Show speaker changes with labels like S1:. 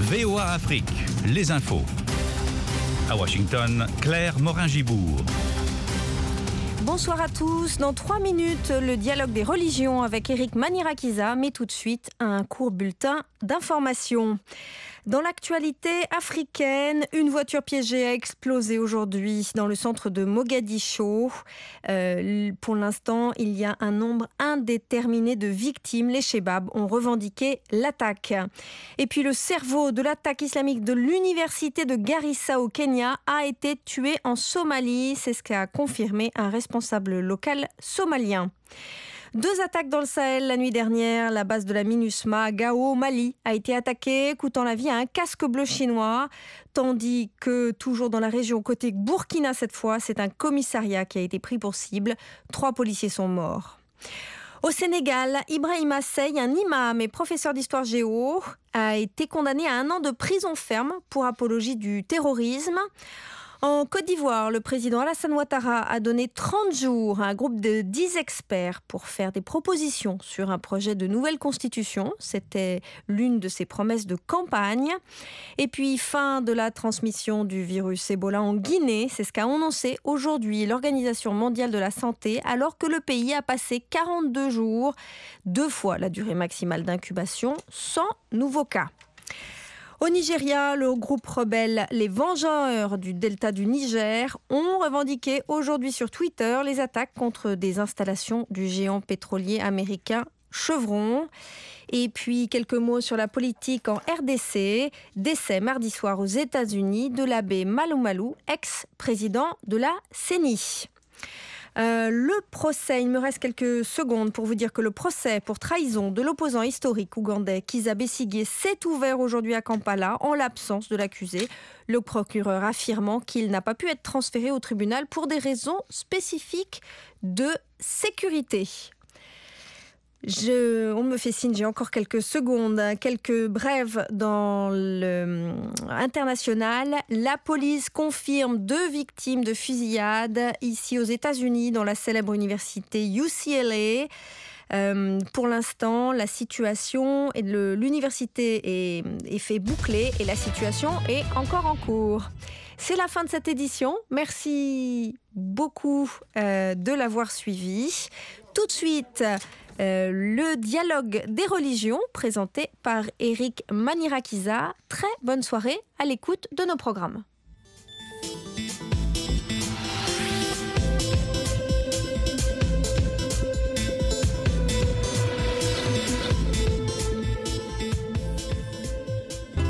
S1: VOA Afrique, les infos. À Washington, Claire Morin-Gibour.
S2: Bonsoir à tous. Dans 3 minutes, le dialogue des religions avec Eric Manirakiza, mais tout de suite, un court bulletin d'information. Dans l'actualité africaine, une voiture piégée a explosé aujourd'hui dans le centre de Mogadiscio. Pour l'instant, il y a un nombre indéterminé de victimes. Les Chebabs ont revendiqué l'attaque. Et puis le cerveau de l'attaque islamique de l'université de Garissa au Kenya a été tué en Somalie. C'est ce qu'a confirmé un responsable local somalien. 2 attaques dans le Sahel la nuit dernière. La base de la MINUSMA à Gao, au Mali, a été attaquée, coûtant la vie à un casque bleu chinois. Tandis que, toujours dans la région, côté Burkina cette fois, c'est un commissariat qui a été pris pour cible. 3 policiers sont morts. Au Sénégal, Ibrahima Sey, un imam et professeur d'histoire géo, a été condamné à 1 an de prison ferme pour apologie du terrorisme. En Côte d'Ivoire, le président Alassane Ouattara a donné 30 jours à un groupe de 10 experts pour faire des propositions sur un projet de nouvelle constitution. C'était l'une de ses promesses de campagne. Et puis, fin de la transmission du virus Ebola en Guinée. C'est ce qu'a annoncé aujourd'hui l'Organisation mondiale de la santé, alors que le pays a passé 42 jours, 2 fois la durée maximale d'incubation, sans nouveaux cas. Au Nigeria, le groupe rebelle Les Vengeurs du delta du Niger ont revendiqué aujourd'hui sur Twitter les attaques contre des installations du géant pétrolier américain Chevron. Et puis quelques mots sur la politique en RDC. Décès mardi soir aux États-Unis de l'abbé Malou Malou, ex-président de la CENI. Le procès, il me reste quelques secondes pour vous dire que le procès pour trahison de l'opposant historique ougandais Kizza Besigye s'est ouvert aujourd'hui à Kampala en l'absence de l'accusé. Le procureur affirmant qu'il n'a pas pu être transféré au tribunal pour des raisons spécifiques de sécurité. On me fait signe, j'ai encore quelques secondes, quelques brèves dans l'international. La police confirme 2 victimes de fusillade ici aux États-Unis dans la célèbre université UCLA. Pour l'instant, la situation de l'université est fait boucler et la situation est encore en cours. C'est la fin de cette édition. Merci beaucoup de l'avoir suivi. Tout de suite, le dialogue des religions présenté par Eric Manirakiza. Très bonne soirée à l'écoute de nos programmes.